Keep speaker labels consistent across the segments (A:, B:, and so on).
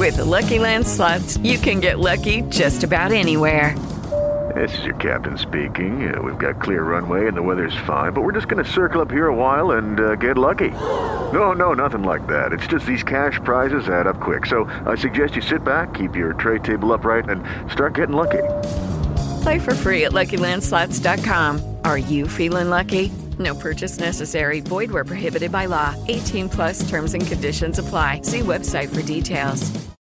A: With the Lucky Land Slots, you can get lucky just about anywhere.
B: This is your captain speaking. We've got clear runway and the weather's fine, but we're just going to circle up here a while and get lucky. No, nothing like that. It's just these cash prizes add up quick. So I suggest you sit back, keep your tray table upright, and start getting lucky.
A: Play for free at LuckyLandSlots.com. Are you feeling lucky? No purchase necessary. Void where prohibited by law. 18 plus terms and conditions apply. See website for details.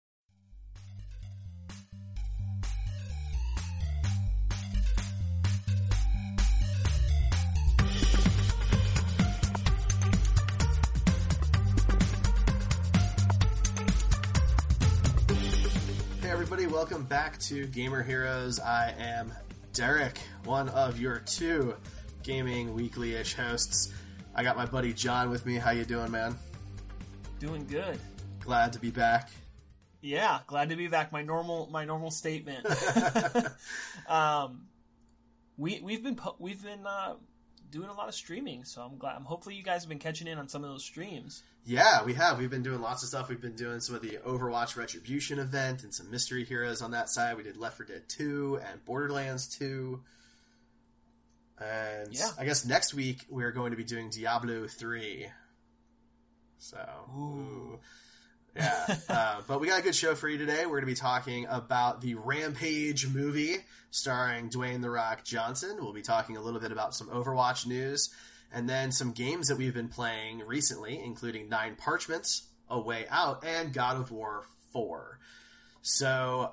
C: Welcome back to Gamer Heroes. I am Derek, one of your two gaming weekly-ish hosts. I got my buddy John with me. How you doing, man?
D: Doing good.
C: Glad to be back.
D: Yeah, glad to be back. My normal statement. We've been doing a lot of streaming, so I'm glad. Hopefully, you guys have been catching in on some of those streams.
C: Yeah, we have. We've been doing lots of stuff. We've been doing some of the Overwatch Retribution event and some Mystery Heroes on that side. We did Left 4 Dead 2 and Borderlands 2. And yeah. I guess next week we're going to be doing Diablo 3. So, ooh. Yeah. But we got a good show for you today. We're going to be talking about the Rampage movie starring Dwayne "The Rock" Johnson. We'll be talking a little bit about some Overwatch news. And then some games that we've been playing recently, including 9 Parchments, A Way Out, and God of War 4. So,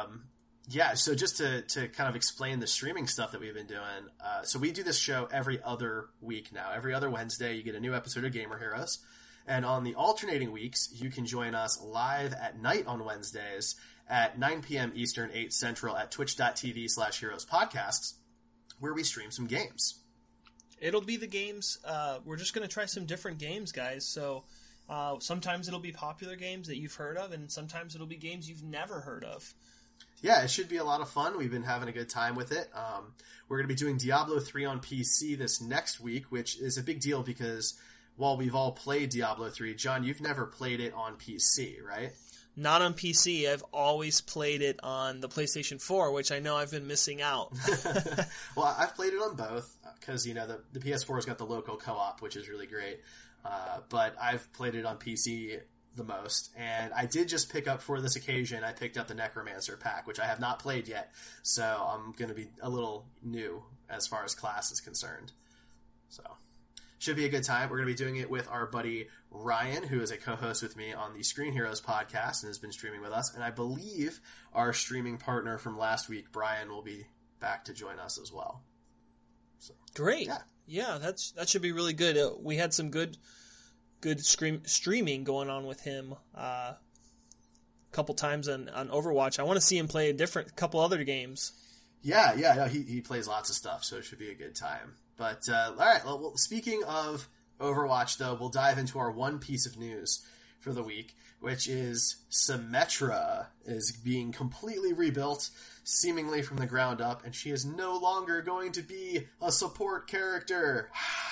C: so just to kind of explain the streaming stuff that we've been doing. So we do this show every other week now. Every other Wednesday, you get a new episode of Gamer Heroes. And on the alternating weeks, you can join us live at night on Wednesdays at 9 p.m. Eastern, 8 Central at twitch.tv/heroespodcasts, where we stream some games.
D: It'll be the games. We're just going to try some different games, guys. So sometimes it'll be popular games that you've heard of, and sometimes it'll be games you've never heard of.
C: Yeah, it should be a lot of fun. We've been having a good time with it. We're going to be doing Diablo 3 on PC this next week, which is a big deal because while we've all played Diablo 3, John, you've never played it on PC, right?
D: Not on PC. I've always played it on the PlayStation 4, which I know I've been missing out.
C: Well, I've played it on both because, the PS4's got the local co-op, which is really great. But I've played it on PC the most. And I did just pick up for this occasion, I picked up the Necromancer pack, which I have not played yet. So I'm going to be a little new as far as class is concerned. So should be a good time. We're going to be doing it with our buddy Ryan, who is a co-host with me on the Screen Heroes podcast and has been streaming with us. And I believe our streaming partner from last week, Brian, will be back to join us as well. So,
D: great. Yeah, that should be really good. We had some good streaming going on with him a couple times on Overwatch. I want to see him play a couple other games.
C: Yeah, he plays lots of stuff, so it should be a good time. But, all right, well, speaking of Overwatch, though, we'll dive into our one piece of news for the week, which is Symmetra is being completely rebuilt, seemingly from the ground up, and she is no longer going to be a support character.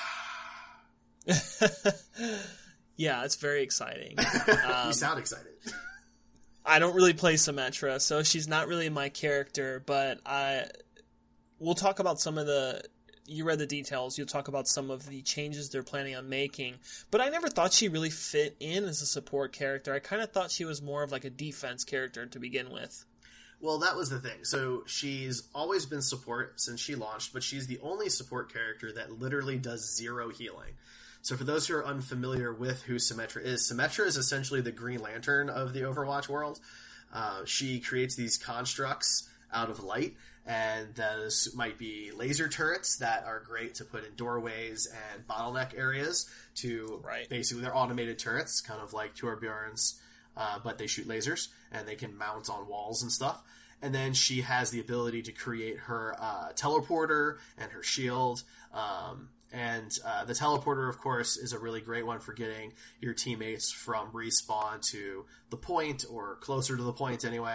D: Yeah, it's very exciting.
C: You sound excited.
D: I don't really play Symmetra, so she's not really my character, but we'll talk about some of the... You read the details. You'll talk about some of the changes they're planning on making. But I never thought she really fit in as a support character. I kind of thought she was more of like a defense character to begin with.
C: Well, that was the thing. So she's always been support since she launched, but she's the only support character that literally does 0 healing. So for those who are unfamiliar with who Symmetra is essentially the Green Lantern of the Overwatch world. She creates these constructs out of light, and those might be laser turrets that are great to put in doorways and bottleneck areas basically they're automated turrets, kind of like Torbjorn's, but they shoot lasers, and they can mount on walls and stuff. And then she has the ability to create her teleporter and her shield. And the teleporter, of course, is a really great one for getting your teammates from respawn to the point, or closer to the point anyway.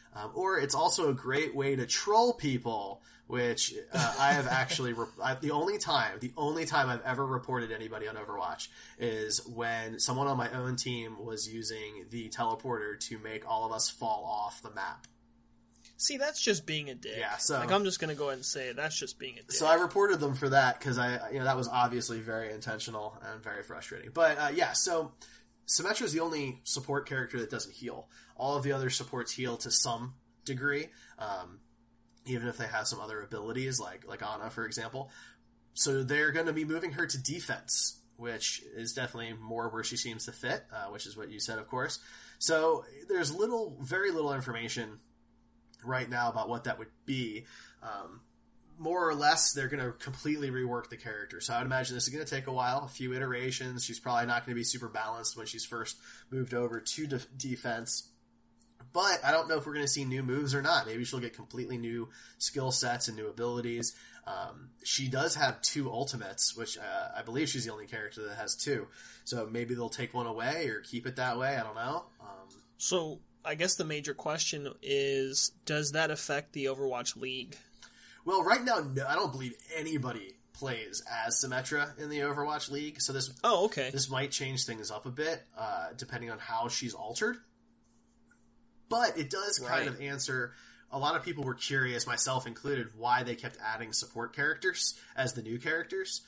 C: Or it's also a great way to troll people, which I have actually the only time I've ever reported anybody on Overwatch is when someone on my own team was using the teleporter to make all of us fall off the map.
D: See, that's just being a dick.
C: Yeah, so
D: I'm just gonna go ahead and say it. That's just being a dick.
C: So I reported them for that because that was obviously very intentional and very frustrating. But so Symmetra is the only support character that doesn't heal. All of the other supports heal to some degree, even if they have some other abilities, like Ana, for example. So they're going to be moving her to defense, which is definitely more where she seems to fit, which is what you said, of course. So there's very little information right now about what that would be. More or less, they're going to completely rework the character. So I would imagine this is going to take a while, a few iterations. She's probably not going to be super balanced when she's first moved over to defense. But I don't know if we're going to see new moves or not. Maybe she'll get completely new skill sets and new abilities. She does have 2 ultimates, which I believe she's the only character that has 2. So maybe they'll take one away or keep it that way. I don't know.
D: So I guess the major question is, does that affect the Overwatch League?
C: Well, right now, no, I don't believe anybody plays as Symmetra in the Overwatch League. So this might change things up a bit, depending on how she's altered. But it does kind of answer, a lot of people were curious, myself included, why they kept adding support characters as the new characters.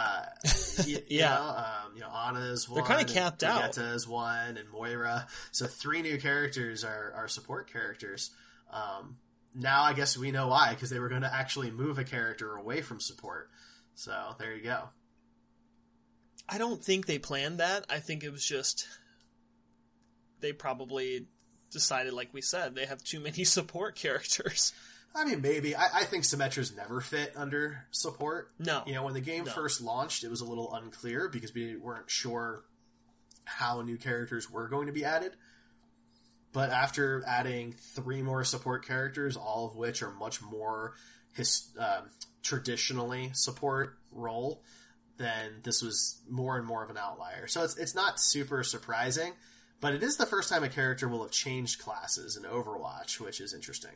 C: Ana's one.
D: They're kind of capped out.
C: Vegeta's one, and Moira. So 3 new characters are support characters. Now I guess we know why, because they were going to actually move a character away from support. So there you go.
D: I don't think they planned that. I think it was just, they probably decided, like we said, they have too many support characters.
C: I mean, maybe. I think Symmetra's never fit under support.
D: No.
C: When the game first launched, it was a little unclear because we weren't sure how new characters were going to be added. But after adding 3 more support characters, all of which are much more traditionally support role, then this was more and more of an outlier. So it's not super surprising. But it is the first time a character will have changed classes in Overwatch, which is interesting.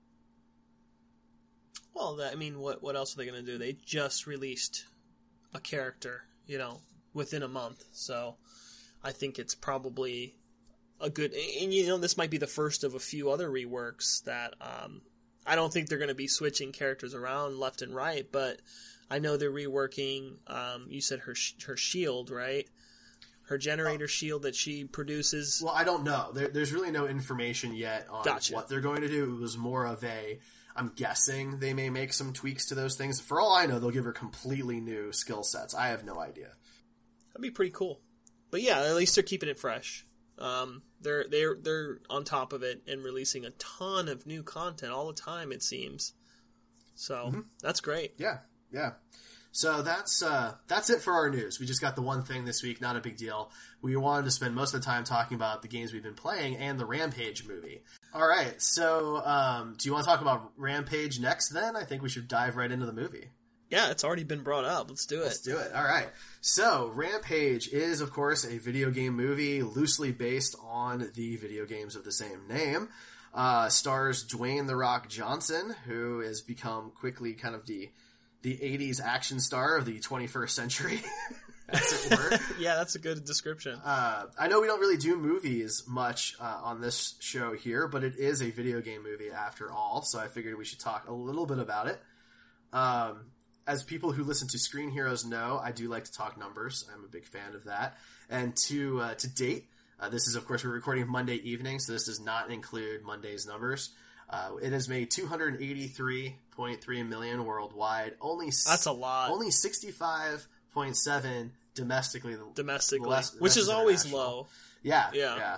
D: Well, what else are they going to do? They just released a character, within a month. So I think it's probably a good... And, this might be the first of a few other reworks that... I don't think they're going to be switching characters around left and right, but I know they're reworking... you said her shield, right? Her generator shield that she produces.
C: Well, I don't know. There's really no information yet on what they're going to do. It was more of I'm guessing they may make some tweaks to those things. For all I know, they'll give her completely new skill sets. I have no idea.
D: That'd be pretty cool. But yeah, at least they're keeping it fresh. They're on top of it and releasing a ton of new content all the time, it seems. So that's great.
C: Yeah. So that's it for our news. We just got the one thing this week, not a big deal. We wanted to spend most of the time talking about the games we've been playing and the Rampage movie. All right, so do you want to talk about Rampage next then? I think we should dive right into the movie.
D: Yeah, it's already been brought up. Let's do it.
C: All right. So Rampage is, of course, a video game movie loosely based on the video games of the same name. Stars Dwayne "The Rock" Johnson, who has become quickly kind of the 80s action star of the 21st century, as it were.
D: Yeah, that's a good description.
C: I know we don't really do movies much on this show here, but it is a video game movie after all, so I figured we should talk a little bit about it. As people who listen to Screen Heroes know, I do like to talk numbers. I'm a big fan of that. And to date, this is, of course, we're recording Monday evening, so this does not include Monday's numbers. It has made $283.3 million worldwide.
D: That's a lot.
C: Only 65.7 domestically,
D: which is always low.
C: Yeah.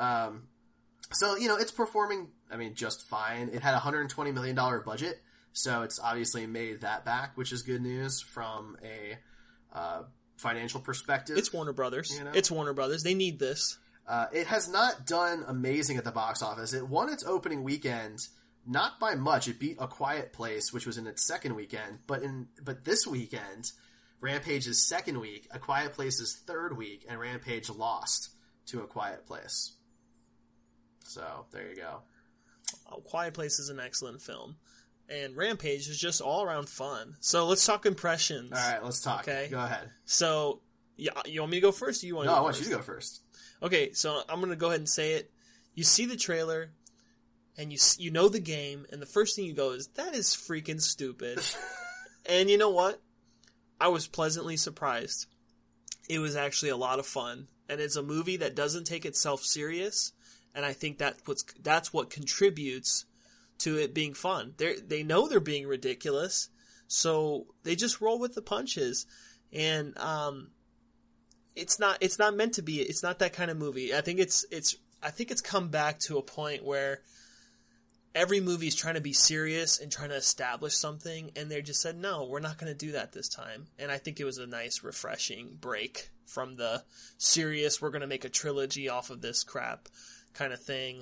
C: So it's performing, just fine. It had a $120 million budget, so it's obviously made that back, which is good news from a financial perspective.
D: It's Warner Brothers. It's Warner Brothers. They need this.
C: It has not done amazing at the box office. It won its opening weekend, not by much. It beat A Quiet Place, which was in its second weekend. But this weekend, Rampage's second week, A Quiet Place's third week, and Rampage lost to A Quiet Place. So there you go.
D: Quiet Place is an excellent film. And Rampage is just all around fun. So let's talk impressions.
C: All right, let's talk.
D: Okay.
C: Go ahead.
D: So, yeah, you want me to go first? Or you want?
C: No, I want you to go first.
D: Okay, so I'm going to go ahead and say it. You see the trailer, and you know the game, and the first thing you go is, that is freaking stupid. And you know what? I was pleasantly surprised. It was actually a lot of fun, and it's a movie that doesn't take itself serious, and I think that's what contributes to it being fun. They know they're being ridiculous, so they just roll with the punches. And it's not meant to be. It's not that kind of movie. I think it's come back to a point where every movie is trying to be serious and trying to establish something, and they just said, no, we're not going to do that this time. And I think it was a nice, refreshing break from the serious, we're going to make a trilogy off of this crap kind of thing.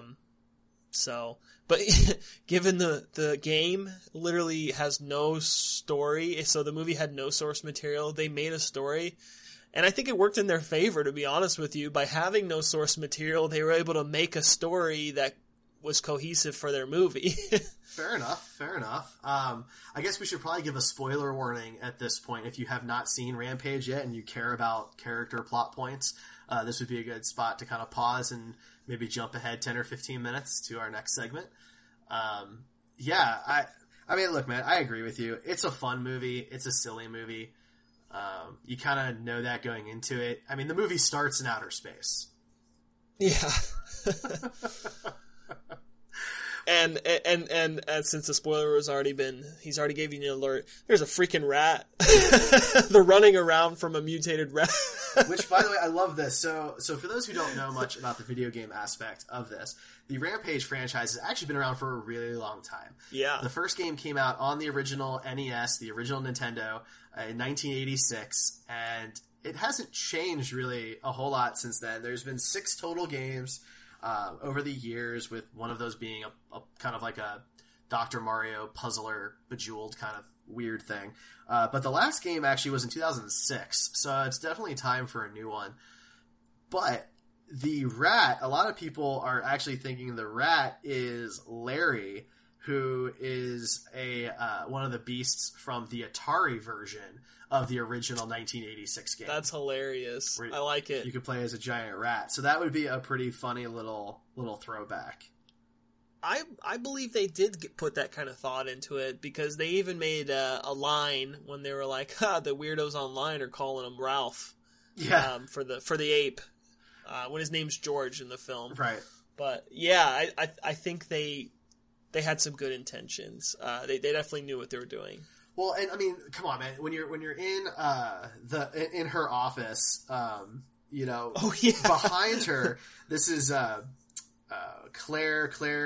D: But given the game literally has no story, so the movie had no source material, they made a story. And I think it worked in their favor, to be honest with you. By having no source material, they were able to make a story that was cohesive for their movie.
C: Fair enough. I guess we should probably give a spoiler warning at this point. If you have not seen Rampage yet and you care about character plot points, this would be a good spot to kind of pause and maybe jump ahead 10 or 15 minutes to our next segment. I mean, look, man, I agree with you. It's a fun movie. It's a silly movie. You kind of know that going into it. I mean, the movie starts in outer space.
D: Yeah. And since the spoiler has already been, he's already gave you an alert. There's a freaking rat. They're running around from a mutated rat.
C: Which, by the way, I love this. So for those who don't know much about the video game aspect of this, the Rampage franchise has actually been around for a really long time.
D: Yeah.
C: The first game came out on the original NES, the original Nintendo, in 1986, and it hasn't changed really a whole lot since then. There's been 6 total games over the years, with one of those being a kind of like a Dr. Mario puzzler, bejeweled kind of weird thing. But the last game actually was in 2006, so it's definitely time for a new one. But the rat, a lot of people are actually thinking the rat is Larry, who is one of the beasts from the Atari version of the original 1986 game.
D: That's hilarious. I like it.
C: You could play as a giant rat. So that would be a pretty funny little throwback.
D: I believe they did put that kind of thought into it, because they even made a line when they were like, the weirdos online are calling him Ralph.
C: Yeah.
D: For the ape. When his name's George in the film.
C: Right.
D: But yeah, I think they had some good intentions. They definitely knew what they were doing.
C: Well, and I mean, come on, man. When you're in in her office, oh, yeah. Behind her, this is Claire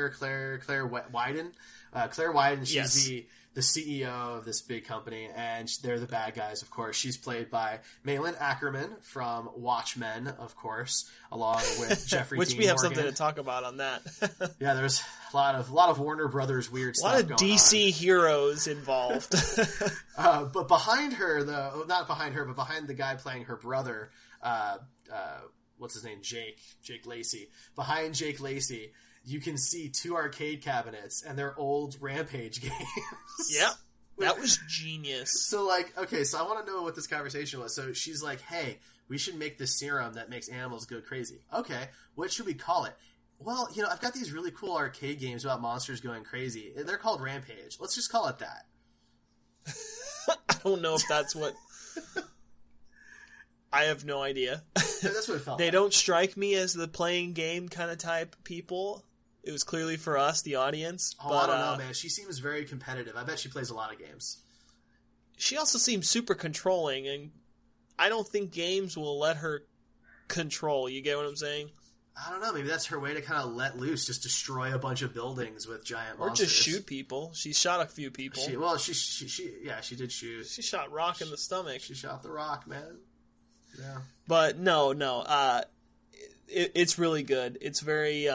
C: Wyden. Claire Wyden. She's
D: yes.
C: the CEO of this big company, and they're the bad guys, of course. She's played by Malin Ackerman from Watchmen, of course, along with Jeffrey
D: Which
C: Dean
D: we have
C: Morgan.
D: something to talk about on that.
C: Yeah, there's a lot of Warner Brothers weird stuff going on.
D: A lot of DC heroes involved.
C: But behind her, though, not behind her, but behind the guy playing her brother, what's his name? Jake Lacey. Behind Jake Lacey, you can see 2 arcade cabinets, and they're old Rampage games.
D: Yeah, that was genius.
C: So, so I want to know what this conversation was. So she's like, hey, we should make this serum that makes animals go crazy. Okay, what should we call it? Well, I've got these really cool arcade games about monsters going crazy. They're called Rampage. Let's just call it that.
D: I don't know if that's what... I have no idea.
C: That's what it felt
D: They
C: like.
D: don't strike me as the playing game kind of type people. It was clearly for us, the audience.
C: Oh,
D: but,
C: I don't know, man. She seems very competitive. I bet she plays a lot of games.
D: She also seems super controlling, and I don't think games will let her control. You get what I'm saying?
C: I don't know. Maybe that's her way to kind of let loose, just destroy a bunch of buildings with giant monsters.
D: Or just shoot people. She shot a few people.
C: She did shoot.
D: She shot Rock in the stomach.
C: She shot the Rock, man. Yeah.
D: But no. It's really good. It's very...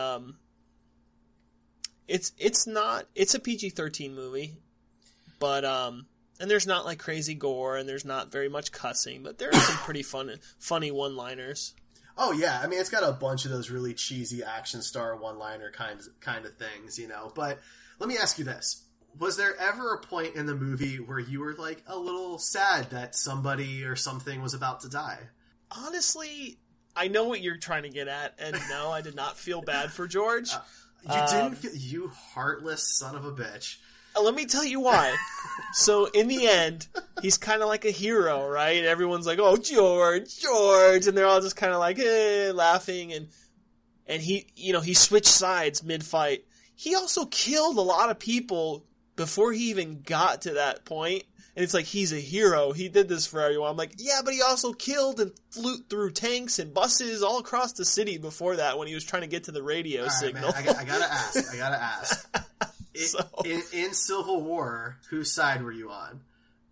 D: It's a PG-13 movie, but and there's not crazy gore, and there's not very much cussing, but there are some pretty funny one-liners.
C: Oh yeah, I mean it's got a bunch of those really cheesy action star one-liner kind of things, But let me ask you this: was there ever a point in the movie where you were like a little sad that somebody or something was about to die?
D: Honestly, I know what you're trying to get at, and no, I did not feel bad for George.
C: You didn't feel, you heartless son of a bitch.
D: Let me tell you why. So in the end, he's kind of like a hero, right? Everyone's like, "Oh, George," and they're all just kind of like laughing, and he, he switched sides mid-fight. He also killed a lot of people before he even got to that point. And it's like, he's a hero. He did this for everyone. I'm like, yeah, but he also killed and flew through tanks and buses all across the city before that when he was trying to get to the radio signal.
C: Man, I gotta ask. In Civil War, whose side were you on?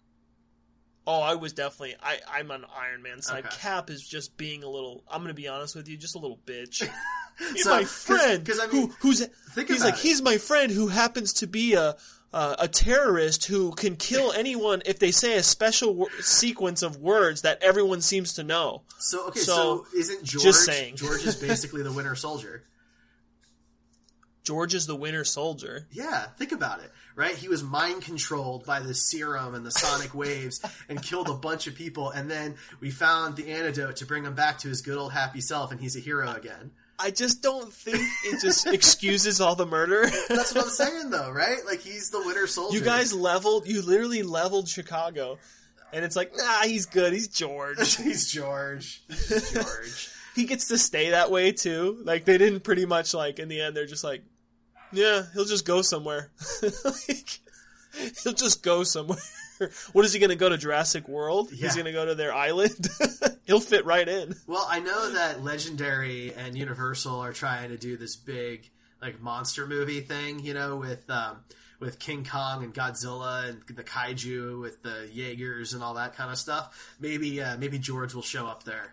D: Oh, I was definitely... I'm on Iron Man's side.
C: Okay.
D: Cap is just being a little... I'm going to be honest with you, just a little bitch. He's
C: So,
D: my friend.
C: Because I mean,
D: he's my friend who happens to be a terrorist who can kill anyone if they say a special sequence of words that everyone seems to know.
C: So isn't George...
D: Just saying.
C: George is basically the Winter Soldier.
D: George is the Winter Soldier.
C: Yeah, think about it, right? He was mind-controlled by the serum and the sonic waves and killed a bunch of people, and then we found the antidote to bring him back to his good old happy self, and he's a hero again.
D: I just don't think it just excuses all the murder.
C: That's what I'm saying, though, right? Like, he's the Winter Soldier.
D: You literally leveled Chicago, and it's like, nah, he's good, he's George.
C: He's George.
D: He gets to stay that way, too. Like, they didn't pretty much, like, in the end, they're just like, yeah, he'll just go somewhere. He'll just go somewhere. What is he going to go to Jurassic World?
C: Yeah.
D: He's going to go to their island? He'll fit right in.
C: Well, I know that Legendary and Universal are trying to do this big, like, monster movie thing, with King Kong and Godzilla and the kaiju with the Jaegers and all that kind of stuff. Maybe George will show up there.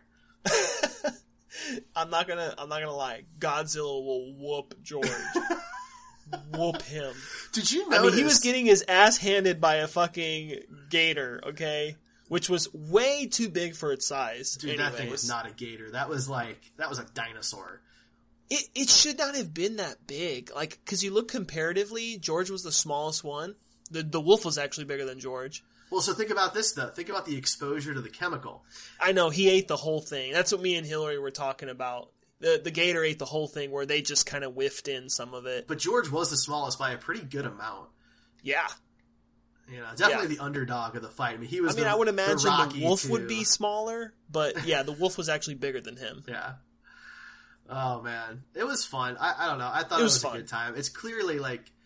D: I'm not gonna lie. Godzilla will whoop George. Whoop him.
C: Did you notice?
D: I mean, he was getting his ass handed by a fucking gator, okay? Which was way too big for its size.
C: Dude, that thing was not a gator. That was a dinosaur.
D: It should not have been that big. Like, because you look comparatively, George was the smallest one. The wolf was actually bigger than George.
C: Well, so think about this, though. Think about the exposure to the chemical.
D: I know, he ate the whole thing. That's what me and Hillary were talking about. The gator ate the whole thing where they just kind of whiffed in some of it.
C: But George was the smallest by a pretty good amount.
D: Yeah.
C: Definitely the underdog of the fight. I
D: would imagine the wolf
C: too.
D: would be smaller, but yeah, the wolf was actually bigger than him.
C: Yeah. Oh, man. It was fun. I don't know. I thought it was a good time. It's clearly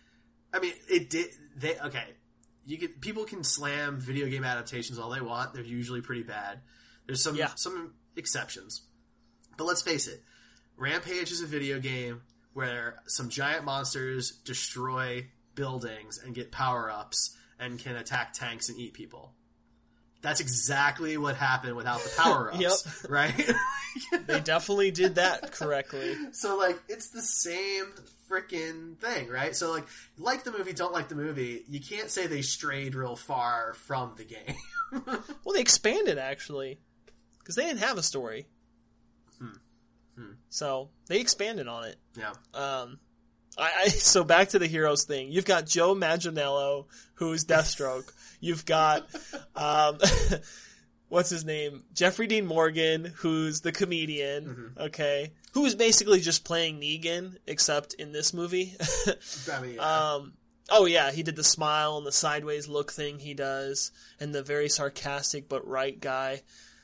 C: people can slam video game adaptations all they want. They're usually pretty bad. There's some exceptions. But let's face it. Rampage is a video game where some giant monsters destroy buildings and get power-ups and can attack tanks and eat people. That's exactly what happened without the power-ups,
D: Yep.
C: right?
D: They definitely did that correctly.
C: So, it's the same freaking thing, right? So, like the movie, don't like the movie, you can't say they strayed real far from the game.
D: Well, they expanded, actually, because they didn't have a story. So, they expanded on it.
C: Yeah.
D: So back to the heroes thing. You've got Joe Manganiello, who's Deathstroke. You've got, what's his name? Jeffrey Dean Morgan, who's the comedian, okay? Who is basically just playing Negan, except in this movie.
C: I mean, yeah.
D: Oh yeah, he did the smile and the sideways look thing he does, and the very sarcastic but right guy.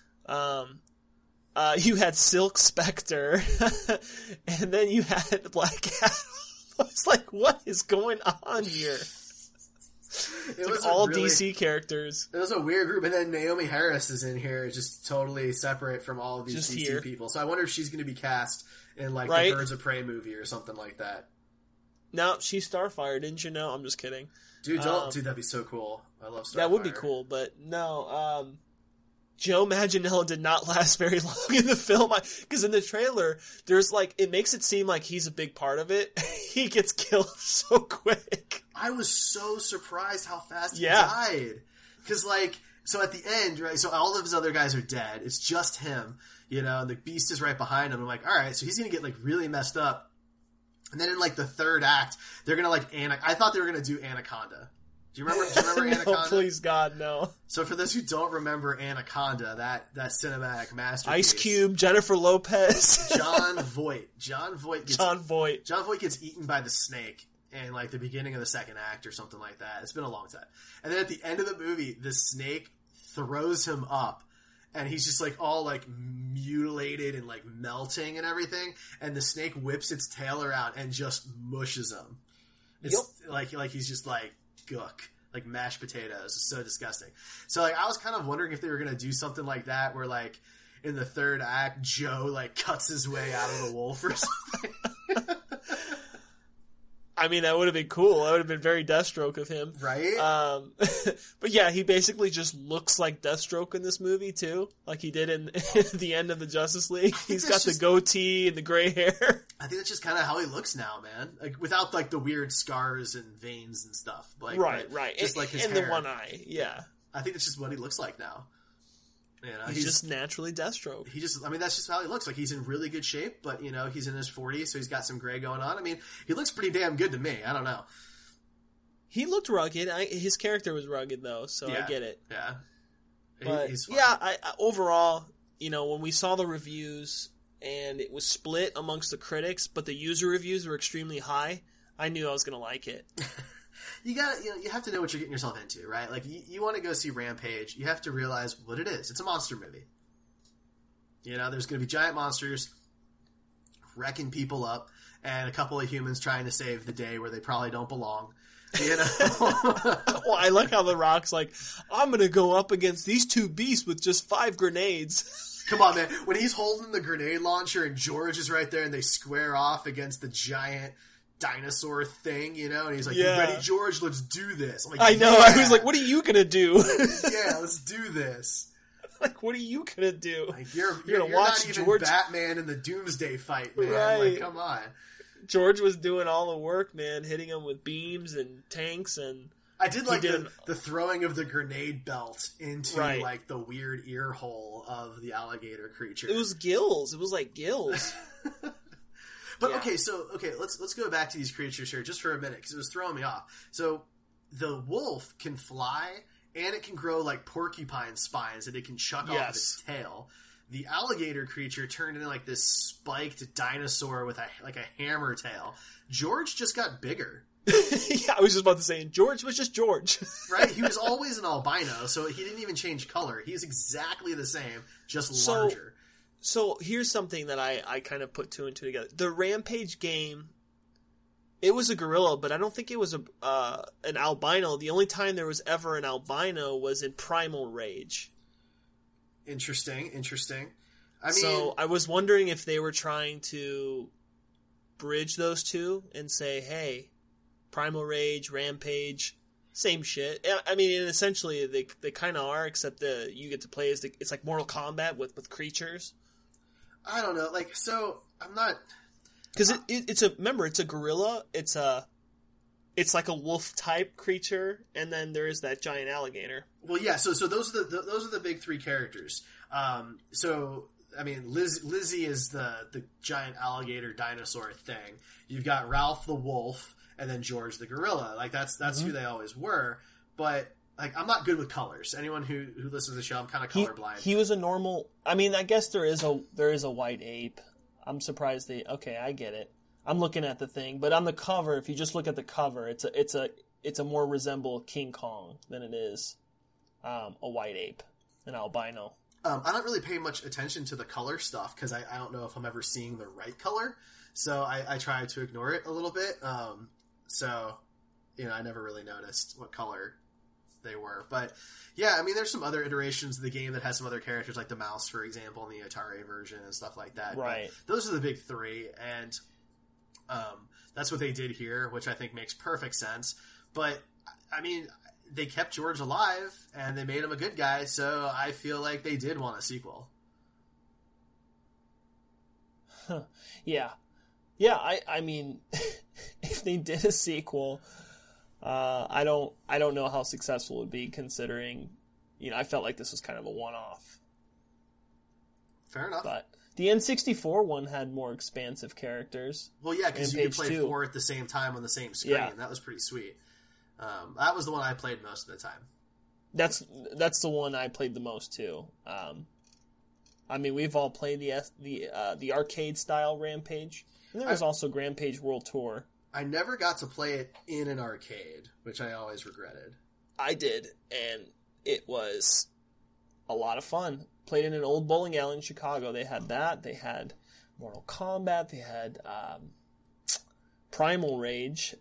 D: You had Silk Spectre, and then you had Black Adam. I was like, what is going on here?
C: It was
D: all DC characters.
C: It was a weird group, and then Naomi Harris is in here, just totally separate from all of these
D: just
C: DC
D: here.
C: people. So I wonder if she's going to be cast in the Birds of Prey movie or something like that.
D: No, she's Starfire, didn't you know? I'm just kidding.
C: Dude, that'd be so cool. I love Starfire.
D: That would be cool, but no, Joe Manganiello did not last very long in the film, because in the trailer, there's it makes it seem like he's a big part of it. He gets killed so quick.
C: I was so surprised how fast he died. Because, So at the end, right, so all of his other guys are dead. It's just him, you know, and the Beast is right behind him. I'm like, all right, so he's going to get, like, really messed up. And then in, like, the third act, they're going to, like, I thought they were going to do Anaconda. Do you remember Anaconda?
D: No, please, God, no.
C: So for those who don't remember Anaconda, that cinematic masterpiece.
D: Ice Cube, Jennifer Lopez.
C: Jon Voight. Jon Voight gets eaten by the snake in, like, the beginning of the second act or something like that. It's been a long time. And then at the end of the movie, the snake throws him up, and he's just, like, all, like, mutilated and, like, melting and everything, and the snake whips its tail around and just mushes him. It's like he's just, like, gook, like mashed potatoes. It's so disgusting. So, like, I was kind of wondering if they were going to do something like that where, like, in the third act, Joe, like, cuts his way out of the wolf or something.
D: I mean, that would have been cool. That would have been very Deathstroke of him.
C: Right?
D: But yeah, he basically just looks like Deathstroke in this movie, too. Like he did in the end of the Justice League. He's got the goatee and the gray hair.
C: I think that's just kind of how he looks now, man. Like, without, like, the weird scars and veins and stuff. Like,
D: right.
C: Just like his
D: and
C: hair.
D: the one eye, yeah.
C: I think that's just what he looks like now. You know,
D: he's just naturally Deathstroke.
C: That's just how he looks. Like, he's in really good shape, but, you know, he's in his 40s, so he's got some gray going on. I mean, he looks pretty damn good to me. I don't know.
D: He looked rugged. His character was rugged, though, so I get it.
C: Yeah.
D: But,
C: he's fine.
D: yeah, overall, you know, when we saw the reviews and it was split amongst the critics, but the user reviews were extremely high, I knew I was going to like it.
C: You have to know what you're getting yourself into, right? Like, you want to go see Rampage, you have to realize what it is. It's a monster movie. You know, there's going to be giant monsters wrecking people up, and a couple of humans trying to save the day where they probably don't belong. You know?
D: Well, I like how The Rock's like, I'm going to go up against these two beasts with just 5 grenades.
C: Come on, man. When he's holding the grenade launcher and George is right there and they square off against the giant dinosaur thing, you know, and he's like, You ready, George? Let's do this. I'm like,
D: I know. Yeah. I was like, what are you gonna do?
C: Yeah, let's do this.
D: Like, what are you gonna do?
C: Like, you're
D: gonna watch
C: not even
D: George
C: Batman in the Doomsday fight, man.
D: Right.
C: Like, come on.
D: George was doing all the work, man, hitting him with beams and tanks, and
C: I did like the throwing of the grenade belt into like the weird ear hole of the alligator creature.
D: It was gills. It was like gills.
C: But let's go back to these creatures here just for a minute because it was throwing me off. So the wolf can fly and it can grow like porcupine spines that it can chuck off of its tail. The alligator creature turned into like this spiked dinosaur with a hammer tail. George just got bigger.
D: Yeah, I was just about to say, George was just George.
C: Right? He was always an albino, so he didn't even change color. He's exactly the same, just larger.
D: So here's something that I kind of put 2 and 2 together. The Rampage game, it was a gorilla, but I don't think it was an albino. The only time there was ever an albino was in Primal Rage.
C: Interesting. I mean,
D: so I was wondering if they were trying to bridge those two and say, hey, Primal Rage, Rampage, same shit. I mean, and essentially they kind of are, except you get to play as it's like Mortal Kombat with creatures.
C: I don't know, like, so I'm not,
D: because it's a gorilla. It's like a wolf type creature, and then there is that giant alligator.
C: Well, yeah. So those are the big 3 characters. So I mean, Lizzie is the giant alligator dinosaur thing. You've got Ralph the wolf, and then George the gorilla. Like that's who they always were. But like, I'm not good with colors. Anyone who listens to the show, I'm kind of colorblind.
D: He was a normal. I mean, I guess there is a white ape. I'm surprised okay, I get it. I'm looking at the thing, but on the cover, if you just look at the cover, it's a more resemble King Kong than it is a white ape, an albino.
C: I don't really pay much attention to the color stuff because I don't know if I'm ever seeing the right color, so I try to ignore it a little bit. So, you know, I never really noticed what color they were. But, yeah, I mean, there's some other iterations of the game that has some other characters, like the mouse, for example, in the Atari version and stuff like that.
D: Right.
C: But those are the big 3, and that's what they did here, which I think makes perfect sense. But, I mean, they kept George alive, and they made him a good guy, so I feel like they did want a sequel.
D: Yeah. Yeah, I mean, if they did a sequel, I don't know how successful it would be, considering, I felt like this was kind of a one-off.
C: Fair enough.
D: But the N64 one had more expansive characters.
C: Well, yeah, because you could play
D: 2.
C: 4 at the same time on the same screen.
D: Yeah.
C: That was pretty sweet. That was the one I played most of the time.
D: That's the one I played the most too. I mean, we've all played the arcade style Rampage, and there was also Rampage World Tour.
C: I never got to play it in an arcade, which I always regretted.
D: I did, and it was a lot of fun. Played in an old bowling alley in Chicago. They had that. They had Mortal Kombat. They had Primal Rage.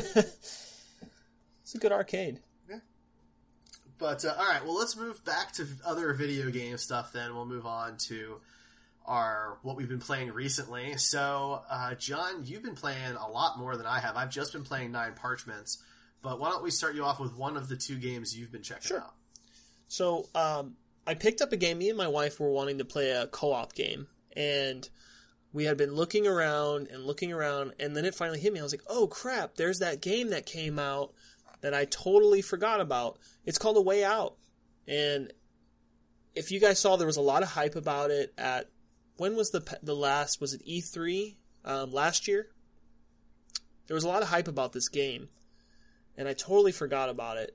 D: It's a good arcade.
C: Yeah. But, all right, well, let's move back to other video game stuff then. We'll move on to what we've been playing recently. So, John, you've been playing a lot more than I have. I've just been playing Nine Parchments. But why don't we start you off with one of the 2 games you've been checking out?
D: So, I picked up a game. Me and my wife were wanting to play a co-op game. And we had been looking around, and then it finally hit me. I was like, oh, crap, there's that game that came out that I totally forgot about. It's called A Way Out. And if you guys saw, there was a lot of hype about it at... When was the last... Was it E3 last year? There was a lot of hype about this game. And I totally forgot about it.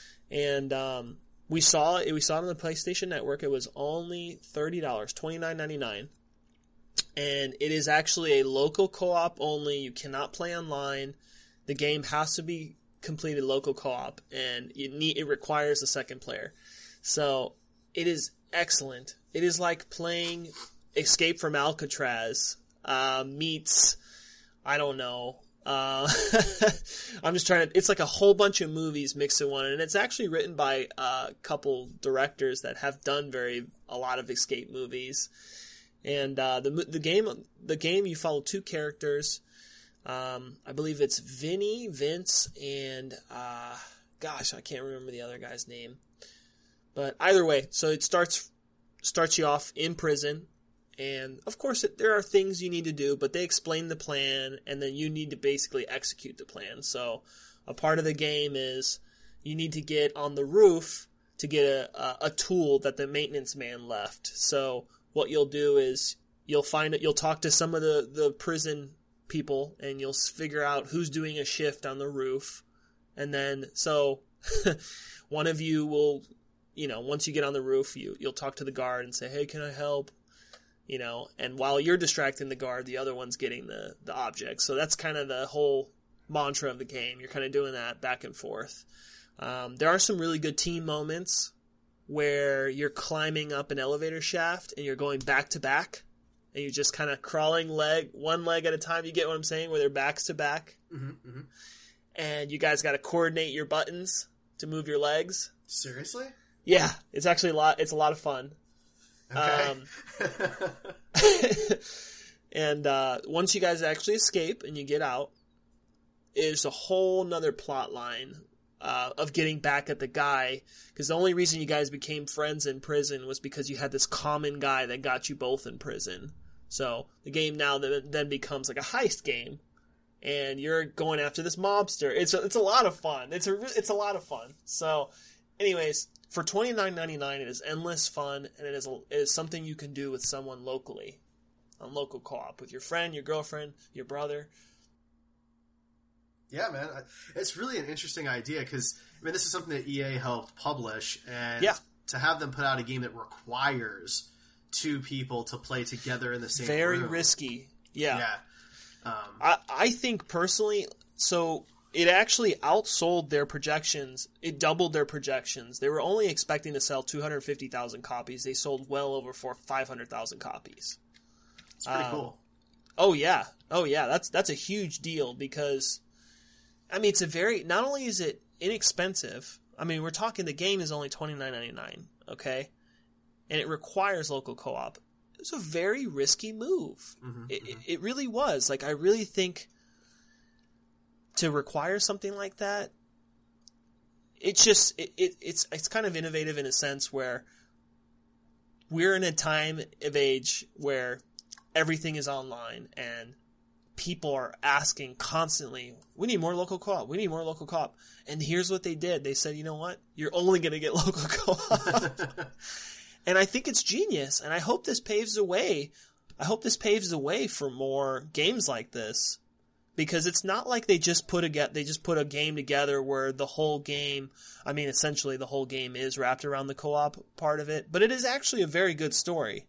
D: And we saw it on the PlayStation Network. It was only $30, $29.99. And it is actually a local co-op only. You cannot play online. The game has to be completed local co-op, and it requires a second player. So it is excellent. It is like playing Escape from Alcatraz meets, I don't know. I'm just trying to. It's like a whole bunch of movies mixed in one, and it's actually written by a couple directors that have done a lot of escape movies. And the game you follow 2 characters. I believe it's Vince, and gosh, I can't remember the other guy's name. But either way, so it starts you off in prison, and of course there are things you need to do, but they explain the plan, and then you need to basically execute the plan. So a part of the game is you need to get on the roof to get a tool that the maintenance man left. So what you'll do is you'll talk to some of the prison people, and you'll figure out who's doing a shift on the roof. And then, so one of you will, once you get on the roof, you'll talk to the guard and say, hey, can I help? And while you're distracting the guard, the other one's getting the object. So that's kind of the whole mantra of the game. You're kind of doing that back and forth. There are some really good team moments where you're climbing up an elevator shaft and you're going back to back. And you're just kind of crawling one leg at a time. You get what I'm saying? Where they're backs to back. Mm-hmm, mm-hmm. And you guys got to coordinate your buttons to move your legs.
C: Seriously?
D: Yeah. It's actually it's a lot of fun.
C: Okay.
D: And once you guys actually escape and you get out, there's a whole nother plot line of getting back at the guy, because the only reason you guys became friends in prison was because you had this common guy that got you both in prison. So the game now then becomes like a heist game, and you're going after this mobster. It's a lot of fun. It's a lot of fun. So, anyways, for $29.99, it is endless fun, and it is something you can do with someone locally, on local co-op with your friend, your girlfriend, your brother.
C: Yeah, man, it's really an interesting idea because this is something that EA helped publish, and to have them put out a game that requires 2 people to play together in the same room.
D: Very risky. Yeah. I think personally, so it actually outsold their projections. It doubled their projections. They were only expecting to sell 250,000 copies. They sold well over 500,000 copies.
C: It's pretty cool.
D: Oh yeah. That's a huge deal because, it's not only is it inexpensive. We're talking the game is only $29.99. Okay. And it requires local co-op. It was a very risky move. Mm-hmm, it really was. I really think to require something like that, it's kind of innovative in a sense where we're in a time of age where everything is online, and people are asking constantly, we need more local co-op, we need more local co-op. And here's what they did. They said, you know what? You're only going to get local co-op. And I think it's genius. And I hope this paves the way. I hope this paves the way for more games like this. Because it's not like they just put a game together where the whole game, I mean, essentially the whole game is wrapped around the co-op part of it. But it is actually a very good story.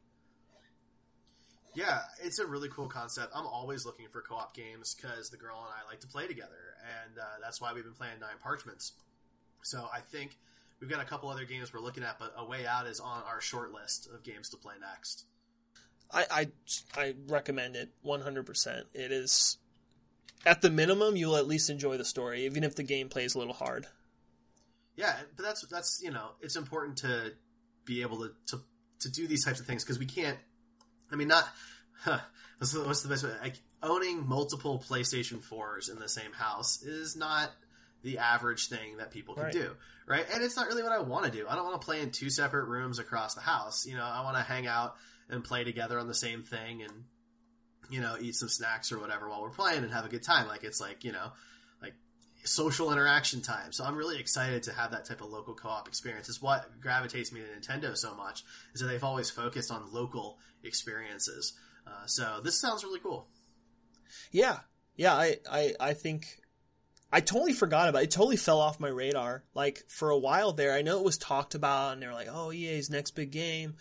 C: Yeah, it's a really cool concept. I'm always looking for co-op games because the girl and I like to play together, and that's why we've been playing Nine Parchments. So I think we've got a couple other games we're looking at, but A Way Out is on our short list of games to play next.
D: I recommend it 100%. It is, at the minimum, you'll at least enjoy the story, even if the gameplay is a little hard. Yeah,
C: but that's it's important to be able to do these types of things because we can't. I mean, what's the best way? Like, owning multiple PlayStation 4s in the same house is not the average thing that people can do, right? And it's not really what I want to do. I don't want to play in two separate rooms across the house. I want to hang out and play together on the same thing and, eat some snacks or whatever while we're playing and have a good time. Like, it's like, like social interaction time. So I'm really excited to have that type of local co-op experience. It's what gravitates me to Nintendo so much, is that they've always focused on local experiences. So this sounds really cool.
D: Yeah. I think I totally forgot about it. It totally fell off my radar. Like, for a while there, I know it was talked about and they were like, oh, EA's next big game.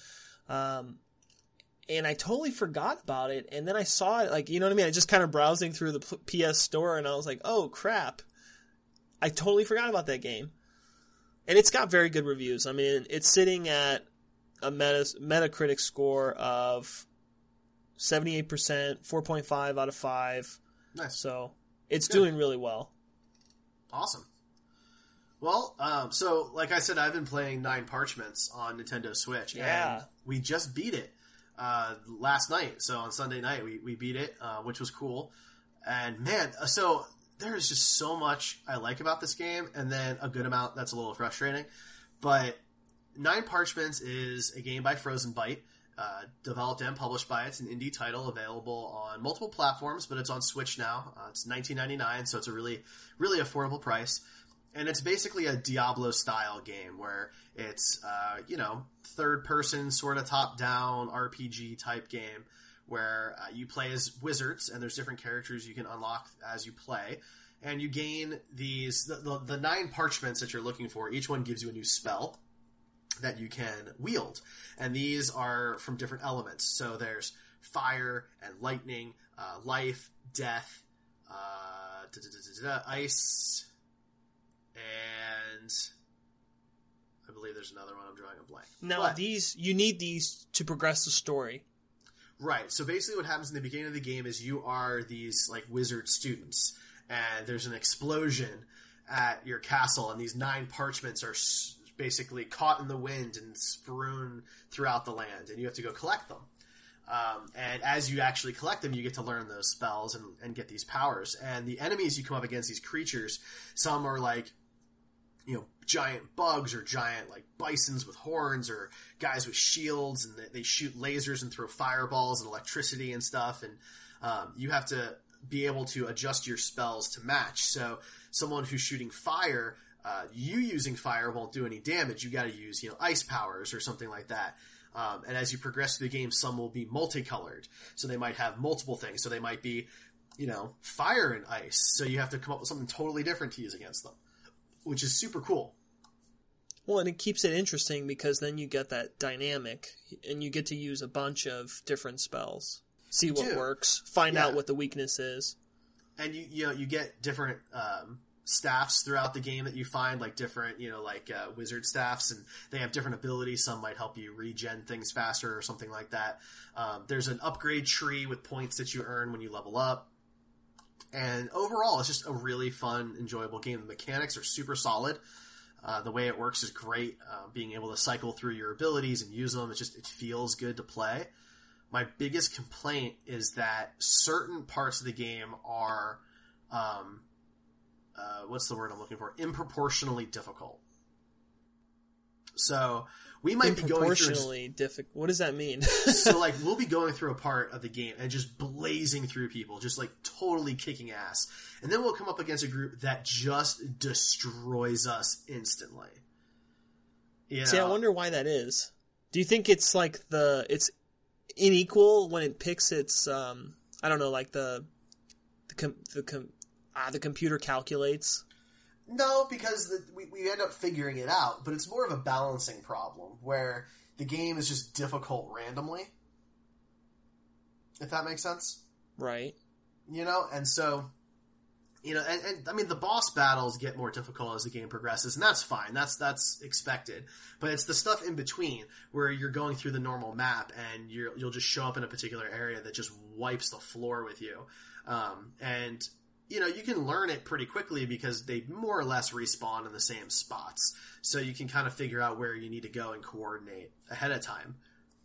D: And I totally forgot about it. And then I saw it, like, you know what I mean? I just kind of browsing through the PS Store and I was like, oh crap. I totally forgot about that game. And it's got very good reviews. I mean, it's sitting at a Metacritic score of 78%, 4.5 out of 5.
C: Nice.
D: So it's doing really well.
C: Awesome. Well, so like I said, I've been playing Nine Parchments on Nintendo Switch.
D: Yeah.
C: And we just beat it last night. So on Sunday night, we beat it, which was cool. And man, so there is just so much I like about this game, and then a good amount that's a little frustrating. But Nine Parchments is a game by Frozen Byte, developed and published by It's an indie title available on multiple platforms, but it's on Switch now. It's $19.99, so it's a really, really affordable price. And it's basically a Diablo-style game where it's, third-person, sort of top-down RPG-type game where you play as wizards, and there's different characters you can unlock as you play. And you gain these, the 9 parchments that you're looking for. Each one gives you a new spell that you can wield. And these are from different elements. So there's fire and lightning, life, death, ice, and I believe there's another one. I'm drawing a blank.
D: Now, you need these to progress the story.
C: Right. So basically what happens in the beginning of the game is you are these like wizard students, and there's an explosion at your castle, and these 9 parchments are basically caught in the wind and strewn throughout the land, and you have to go collect them. And as you actually collect them, you get to learn those spells and get these powers. And the enemies you come up against, these creatures, some are like, giant bugs or giant like bisons with horns or guys with shields, and they shoot lasers and throw fireballs and electricity and stuff. And you have to be able to adjust your spells to match. So someone who's shooting fire, you using fire won't do any damage. You got to use, ice powers or something like that. And as you progress through the game, some will be multicolored. So they might have multiple things. So they might be, fire and ice. So you have to come up with something totally different to use against them, which is super cool.
D: Well, and it keeps it interesting because then you get that dynamic and you get to use a bunch of different spells. See what works, find out what the weakness is.
C: And you get different staffs throughout the game that you find, like different, wizard staffs, and they have different abilities. Some might help you regen things faster or something like that. There's an upgrade tree with points that you earn when you level up. And overall, it's just a really fun, enjoyable game. The mechanics are super solid. The way it works is great. Being able to cycle through your abilities and use them, it feels good to play. My biggest complaint is that certain parts of the game are, what's the word I'm looking for? Improportionally difficult. So We might be going through
D: difficult. What does that mean?
C: So, like, we'll be going through a part of the game and just blazing through people, just, like, totally kicking ass. And then we'll come up against a group that just destroys us instantly. You know?
D: See, I wonder why that is. Do you think it's, like, it's unequal when it picks its, I don't know, like, the computer calculates?
C: No, because we end up figuring it out, but it's more of a balancing problem where the game is just difficult randomly. If that makes sense?
D: Right.
C: You know, and so, you know, and I mean, the boss battles get more difficult as the game progresses, and that's fine. That's expected. But it's the stuff in between where you're going through the normal map and you'll just show up in a particular area that just wipes the floor with you. And you know, you can learn it pretty quickly because they more or less respawn in the same spots. So you can kind of figure out where you need to go and coordinate ahead of time.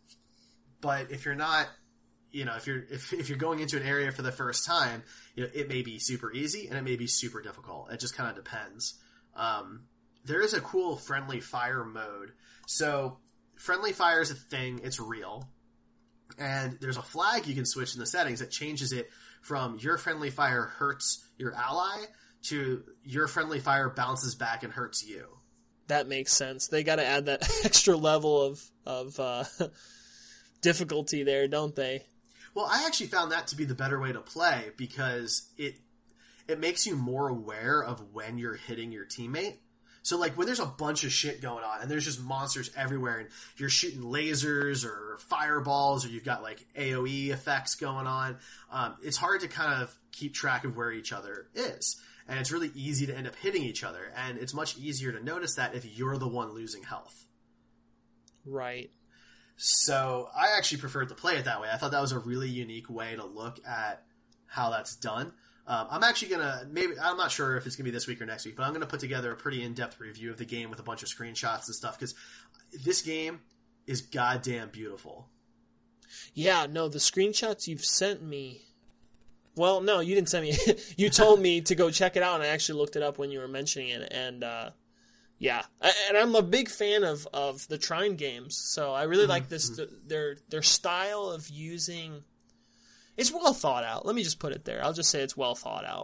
C: But if you're not, you know, if you're going into an area for the first time, you know, it may be super easy and it may be super difficult. It just kind of depends. There is a cool friendly fire mode. So friendly fire is a thing. It's real. And there's a flag you can switch in the settings that changes it from your friendly fire hurts your ally to your friendly fire bounces back and hurts you.
D: That makes sense. They got to add that extra level of difficulty there, don't they?
C: Well, I actually found that to be the better way to play because it makes you more aware of when you're hitting your teammate. So, like, when there's a bunch of shit going on and there's just monsters everywhere and you're shooting lasers or fireballs or you've got, like, AoE effects going on, it's hard to kind of keep track of where each other is. And it's really easy to end up hitting each other. And it's much easier to notice that if you're the one losing health.
D: Right.
C: So, I actually preferred to play it that way. I thought that was a really unique way to look at how that's done. I'm actually going to, I'm not sure if it's going to be this week or next week, but I'm going to put together a pretty in-depth review of the game with a bunch of screenshots and stuff, because this game is goddamn beautiful.
D: Yeah, no, the screenshots you've sent me, well, no, you didn't send me, you told me to go check it out, and I actually looked it up when you were mentioning it, and yeah, and I'm a big fan of the Trine games, so I really like this, their style of using... It's well thought out. Let me just put it there. I'll just say it's well thought out.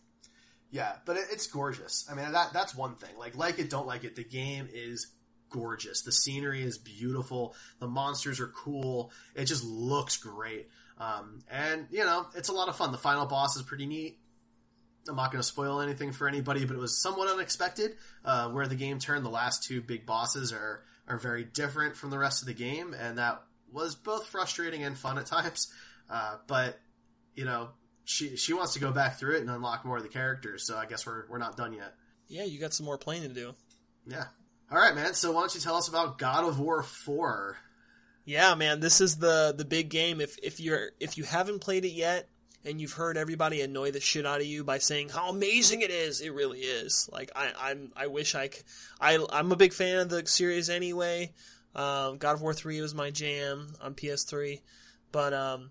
C: Yeah, but it's gorgeous. I mean, that's one thing. Like it, don't like it. The game is gorgeous. The scenery is beautiful. The monsters are cool. It just looks great. And, you know, it's a lot of fun. The final boss is pretty neat. I'm not going to spoil anything for anybody, but it was somewhat unexpected where the game turned. The last two big bosses are very different from the rest of the game, and that was both frustrating and fun at times. But, you know, she wants to go back through it and unlock more of the characters, so I guess we're not done yet.
D: Yeah, you got some more playing to do.
C: Yeah. All right, man, so why don't you tell us about God of War 4?
D: Yeah, man, this is the big game. If you haven't played it yet, and you've heard everybody annoy the shit out of you by saying how amazing it is, it really is. Like, I wish I'm a big fan of the series anyway. God of War 3 was my jam on PS3. But,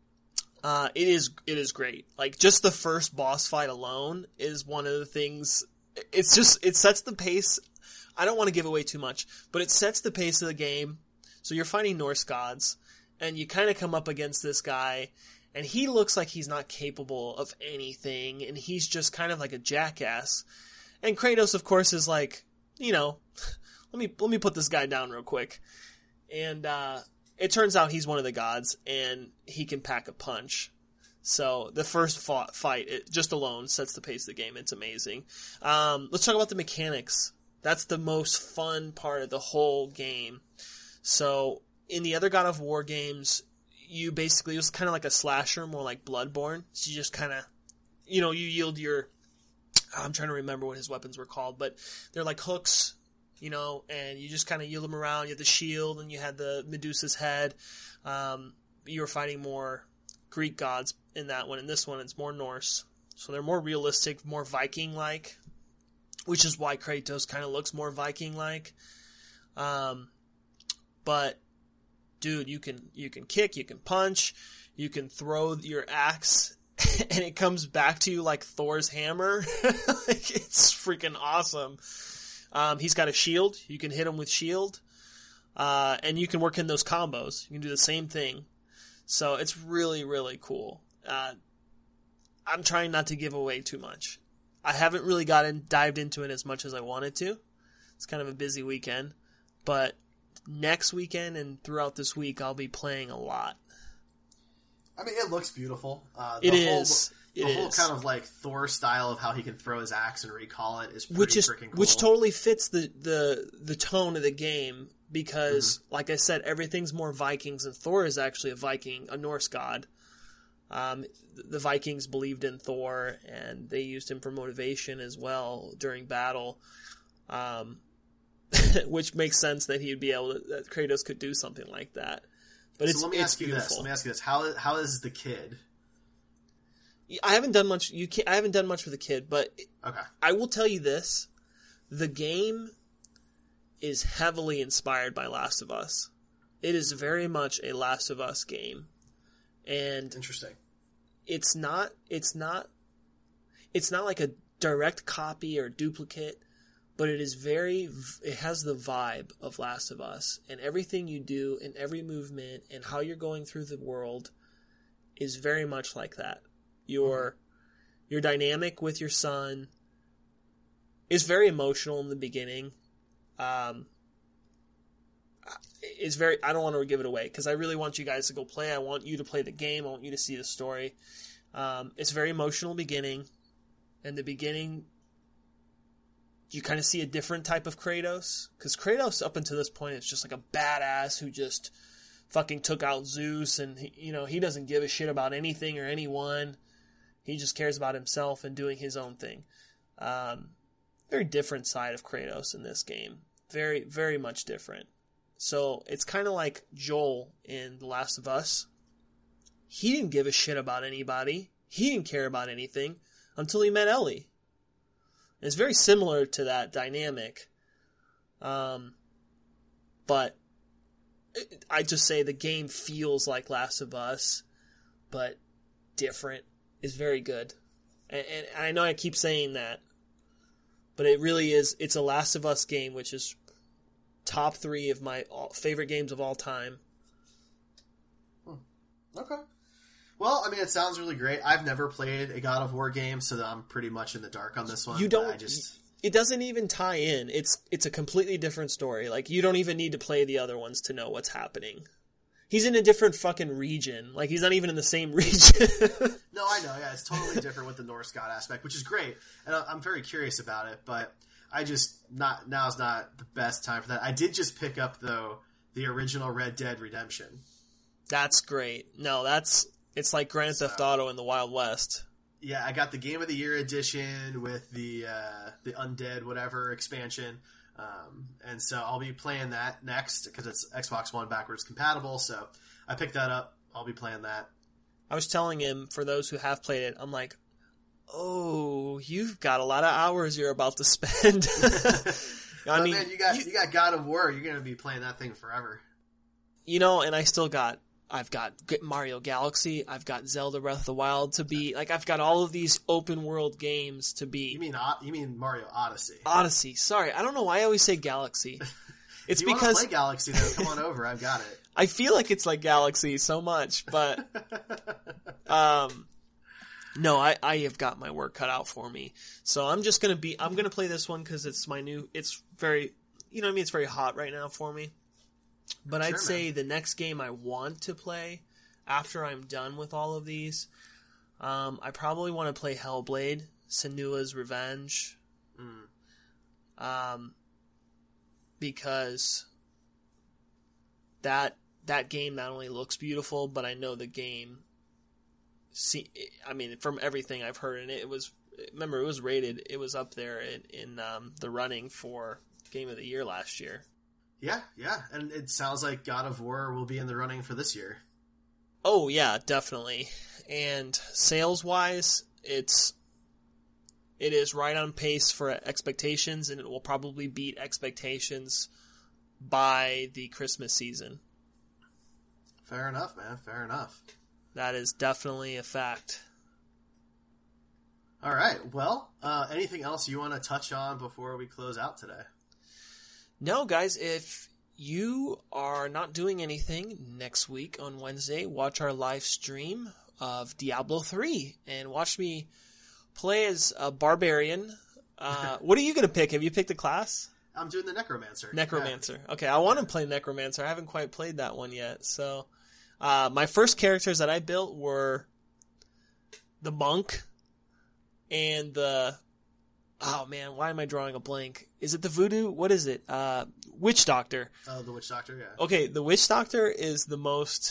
D: it is great. Like, just the first boss fight alone is one of the things, it sets the pace. I don't want to give away too much, but it sets the pace of the game. So you're fighting Norse gods, and you kind of come up against this guy, and he looks like he's not capable of anything, and he's just kind of like a jackass. And Kratos, of course, is like, you know, let me put this guy down real quick. And, it turns out he's one of the gods, and he can pack a punch. So the first fight, it just alone sets the pace of the game. It's amazing. Let's talk about the mechanics. That's the most fun part of the whole game. So in the other God of War games, it was kind of like a slasher, more like Bloodborne. So you just kind of, you know, you yield your... I'm trying to remember what his weapons were called, but they're like hooks, you know, and you just kind of yield them around. You had the shield, and you had the Medusa's head. You were fighting more Greek gods in that one. In this one, it's more Norse. So they're more realistic, more Viking-like, which is why Kratos kind of looks more Viking-like. But, dude, you can kick, you can punch, you can throw your axe, and it comes back to you like Thor's hammer. Like, it's freaking awesome. He's got a shield. You can hit him with shield. And you can work in those combos. You can do the same thing. So it's really, really cool. I'm trying not to give away too much. I haven't really dived into it as much as I wanted to. It's kind of a busy weekend. But next weekend and throughout this week, I'll be playing a lot.
C: I mean, it looks beautiful.
D: It is.
C: The whole kind of like Thor style of how he can throw his axe and recall it is pretty freaking cool.
D: Which totally fits the tone of the game because, like I said, everything's more Vikings, and Thor is actually a Viking, a Norse god. The Vikings believed in Thor, and they used him for motivation as well during battle, which makes sense that he'd be able to, that Kratos could do something like that. But
C: so let me ask you this. How is the kid?
D: I haven't done much. I haven't done much with the kid, but
C: okay.
D: I will tell you this: the game is heavily inspired by Last of Us. It is very much a Last of Us game, and
C: interesting.
D: It's not like a direct copy or duplicate, but it has the vibe of Last of Us, and everything you do and every movement and how you're going through the world is very much like that. Your dynamic with your son is very emotional in the beginning. It's very. I don't want to give it away because I really want you guys to go play. I want you to play the game. I want you to see the story. It's very emotional beginning. In the beginning, you kind of see a different type of Kratos because Kratos up until this point is just like a badass who just fucking took out Zeus, and he doesn't give a shit about anything or anyone. He just cares about himself and doing his own thing. Very different side of Kratos in this game. Very, very much different. So it's kind of like Joel in The Last of Us. He didn't give a shit about anybody. He didn't care about anything until he met Ellie. It's very similar to that dynamic. But I just say the game feels like Last of Us, but different. Is very good. And I know I keep saying that, but it really is. It's a Last of Us game, which is top 3 of my favorite games of all time.
C: Okay. Well, I mean, it sounds really great. I've never played a God of War game, so I'm pretty much in the dark on this one.
D: It doesn't even tie in. It's a completely different story. Like, you don't even need to play the other ones to know what's happening. He's in a different fucking region. Like, he's not even in the same region.
C: No, I know. Yeah, it's totally different with the Norse god aspect, which is great. And I'm very curious about it, but now's not the best time for that. I did just pick up, though, the original Red Dead Redemption.
D: That's great. No, it's like Grand Theft Auto in the Wild West.
C: Yeah, I got the Game of the Year edition with the Undead whatever expansion. And so I'll be playing that next because it's Xbox One backwards compatible. So I picked that up. I'll be playing that. I
D: was telling him, for those who have played it, I'm like, oh, you've got a lot of hours you're about to spend.
C: I mean, man, you got God of War. You're going to be playing that thing forever.
D: And I've got Mario Galaxy. I've got Zelda Breath of the Wild to be like. I've got all of these open world games to be.
C: You mean Mario Odyssey?
D: Odyssey. Sorry, I don't know why I always say Galaxy. It's
C: if you want to play Galaxy, though, come on over. I've got it.
D: I feel like it's like Galaxy so much, but no, I have got my work cut out for me. So I'm gonna play this one because it's my new. It's very, it's very hot right now for me. But I'd say the next game I want to play after I'm done with all of these, I probably want to play Hellblade: Senua's Revenge. Because that game not only looks beautiful, but I know the game. From everything I've heard, and it was rated. It was up there in the running for Game of the Year last year.
C: Yeah, and it sounds like God of War will be in the running for this year.
D: Oh, yeah, definitely. And sales-wise, it is right on pace for expectations, and it will probably beat expectations by the Christmas season.
C: Fair enough, man. Fair enough.
D: That is definitely a fact.
C: All right. Well, anything else you want to touch on before we close out today?
D: No, guys, if you are not doing anything next week on Wednesday, watch our live stream of Diablo 3 and watch me play as a barbarian. What are you going to pick? Have you picked a class?
C: I'm doing the Necromancer.
D: Necromancer. Yeah. Okay, I want to play Necromancer. I haven't quite played that one yet. So, my first characters that I built were the monk and the... Oh, man, why am I drawing a blank? Is it the voodoo? What is it? Witch Doctor.
C: Oh, the Witch Doctor, yeah.
D: Okay, the Witch Doctor is the most...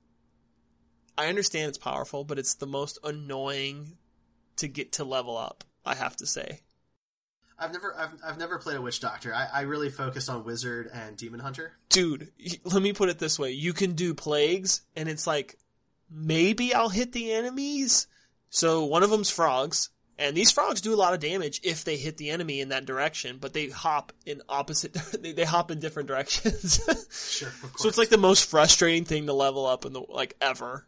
D: I understand it's powerful, but it's the most annoying to get to level up, I have to say.
C: I've never played a Witch Doctor. I really focused on Wizard and Demon Hunter.
D: Dude, let me put it this way. You can do plagues, and it's like, maybe I'll hit the enemies. So one of them's frogs, and these frogs do a lot of damage if they hit the enemy in that direction, but they hop in they hop in different directions.
C: Sure, of course.
D: So it's like the most frustrating thing to level up in the ever.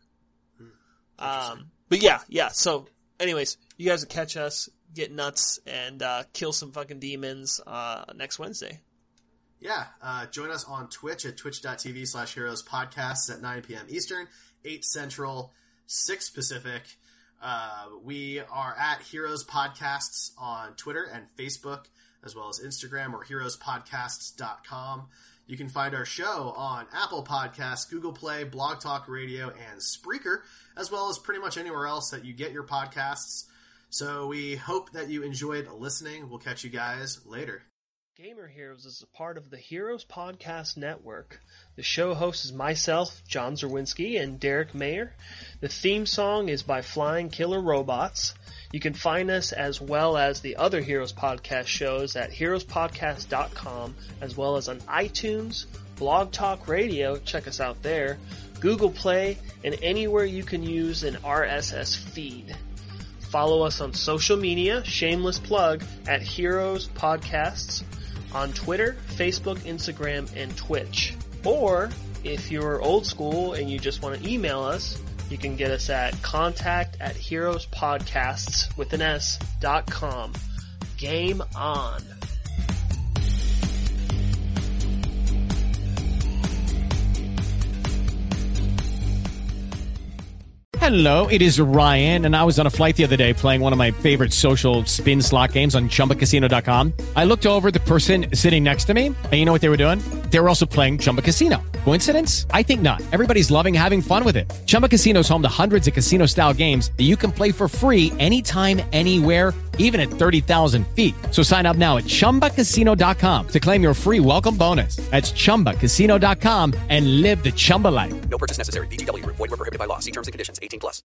D: But yeah. So, anyways, you guys will catch us, get nuts, and kill some fucking demons next Wednesday.
C: Yeah, join us on Twitch at twitch.tv/heroespodcasts at 9 p.m. Eastern, 8 Central, 6 Pacific. We are at Heroes Podcasts on Twitter and Facebook, as well as Instagram, or heroespodcasts.com. You can find our show on Apple Podcasts, Google Play, Blog Talk Radio, and Spreaker, as well as pretty much anywhere else that you get your podcasts. So we hope that you enjoyed listening. We'll catch you guys later.
D: Gamer Heroes is a part of the Heroes Podcast Network. The show host is myself, John Zerwinski, and Derek Mayer. The theme song is by Flying Killer Robots. You can find us as well as the other Heroes Podcast shows at heroespodcast.com, as well as on iTunes, Blog Talk Radio, check us out there, Google Play, and anywhere you can use an RSS feed. Follow us on social media, shameless plug, at Heroes Podcasts, on Twitter, Facebook, Instagram, and Twitch. Or, if you're old school and you just want to email us, you can get us at contact@heroespodcasts.com. Game on.
E: Hello, it is Ryan, and I was on a flight the other day playing one of my favorite social spin slot games on ChumbaCasino.com. I looked over at the person sitting next to me, and you know what they were doing? They were also playing Chumba Casino. Coincidence? I think not. Everybody's loving having fun with it. Chumba Casino is home to hundreds of casino-style games that you can play for free anytime, anywhere, even at 30,000 feet. So sign up now at ChumbaCasino.com to claim your free welcome bonus. That's ChumbaCasino.com and live the Chumba life.
F: No purchase necessary. VGW. Void where prohibited by law. See terms and conditions. 18+.